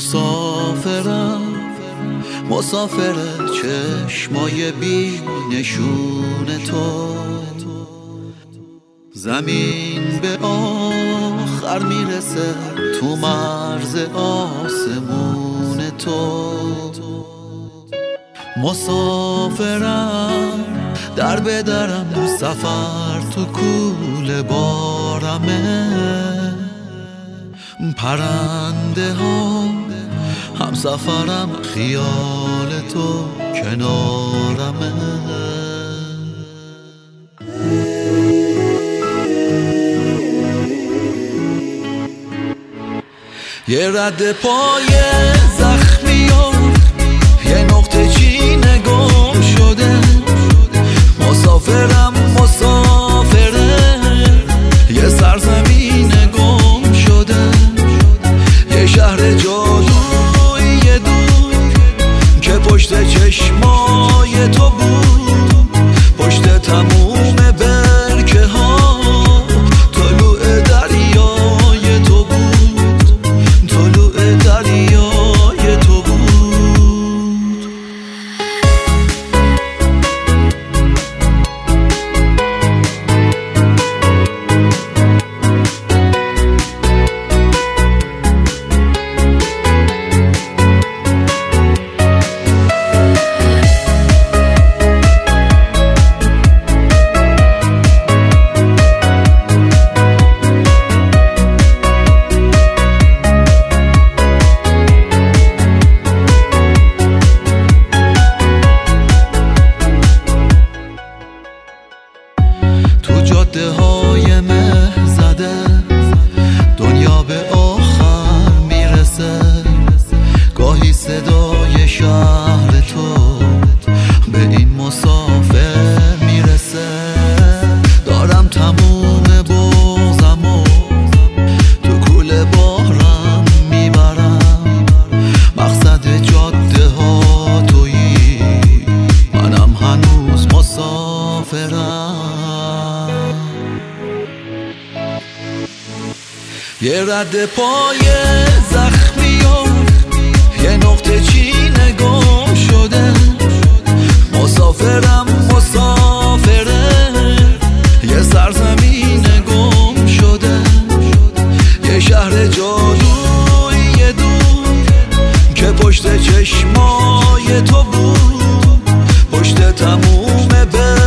مسافرم، مسافر چشمای بی نشون تو. زمین به آخر میرسه تو مرز آسمون تو. مسافرم در به درم، سفر تو کوله بارمه. پرنده ها هم سفرم، خیال تو کنارمه. یه رد پای زخمی و یه نقطه چینه گم شده. مسافرم مسافره یه سرزمین گم شده. یه شهر جادویی دور که پشت چشمای تو بود. پشت تموم برکه ها طلوع دریای تو بود. طلوع دریای تو بود. جاده های مه زده دنیا به آخر میرسه. گاهی صدای شهر تو به این مسافر میرسه. دارم تموم بغضمو تو کوله بارم میبرم. مقصد جاده ها تویی، منم هنوز مسافرم. یه رد پای زخمی و یه نقطه چینه گم شده. مسافرم مسافره یه سرزمین گم شده. یه شهر جادویی دور که پشت چشمای تو بود. پشت تموم